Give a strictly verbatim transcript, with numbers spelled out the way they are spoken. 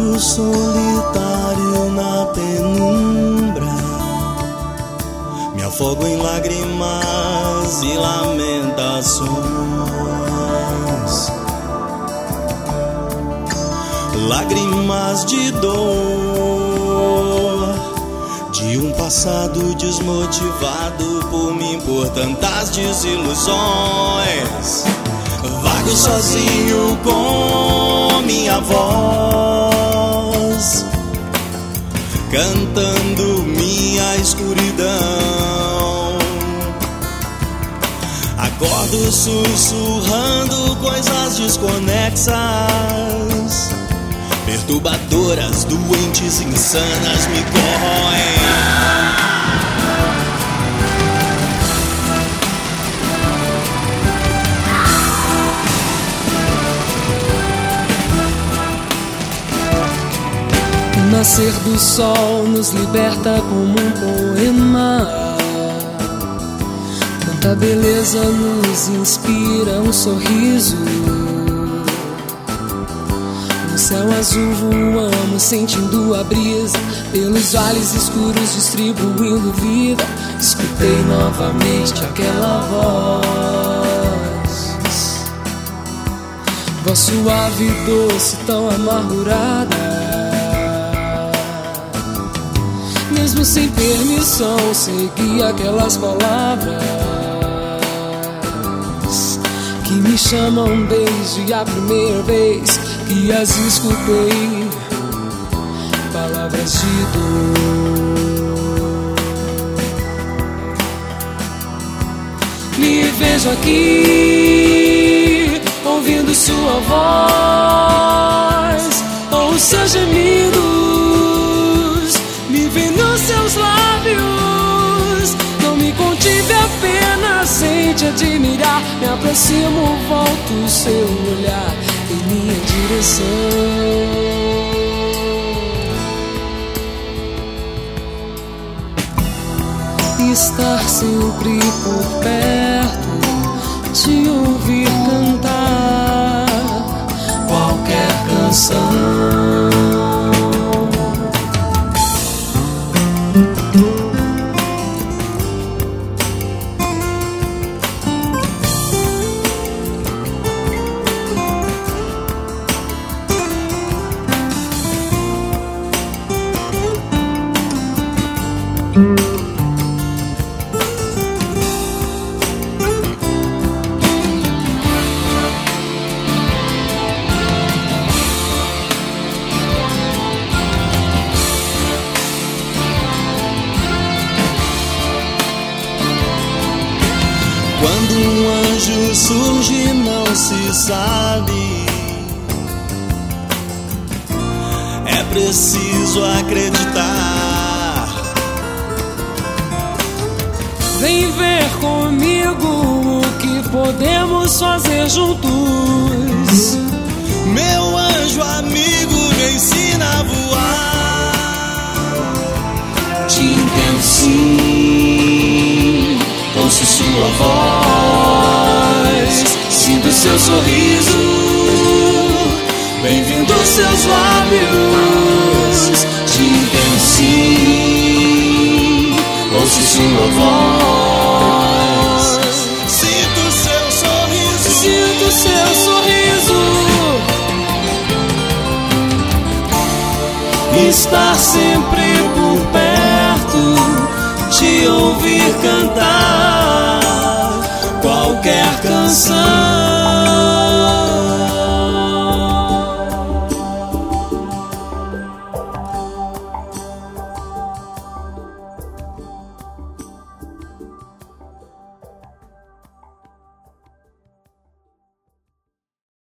vago solitário na penumbra, me afogo em lágrimas e lamentações. Lágrimas de dor, de um passado desmotivado por mim, por tantas desilusões. Vago sozinho com minha voz, cantando minha escuridão. Acordo sussurrando coisas desconexas, perturbadoras, doentes, insanas me corroem. O nascer do sol nos liberta como um poema. Quanta beleza nos inspira um sorriso. No céu azul voamos, sentindo a brisa, pelos vales escuros distribuindo vida. Escutei novamente aquela voz, voz suave e doce, tão amargurada. Mesmo sem permissão, segui aquelas palavras que me chamam desde a primeira vez que as escutei. Palavras de dor. Me vejo aqui, ouvindo sua voz, ou seus gemidos. Me vi nos seus lábios, não me contive apenas sem te admirar. Me aproximo, volto o seu olhar em minha direção. Estar sempre por perto, te ouvir cantar qualquer canção. Quando um anjo surge não se sabe, é preciso acreditar. Vem ver comigo o que podemos fazer juntos. Meu anjo amigo me ensina a voar. Te entendo sim, ouço sua voz, sinto seu sorriso, bem-vindo aos seus lábios. Te entendo sim, ouço sua voz, sinto seu sorriso, sinto seu sorriso. Estar sempre por perto, te ouvir cantar qualquer canção.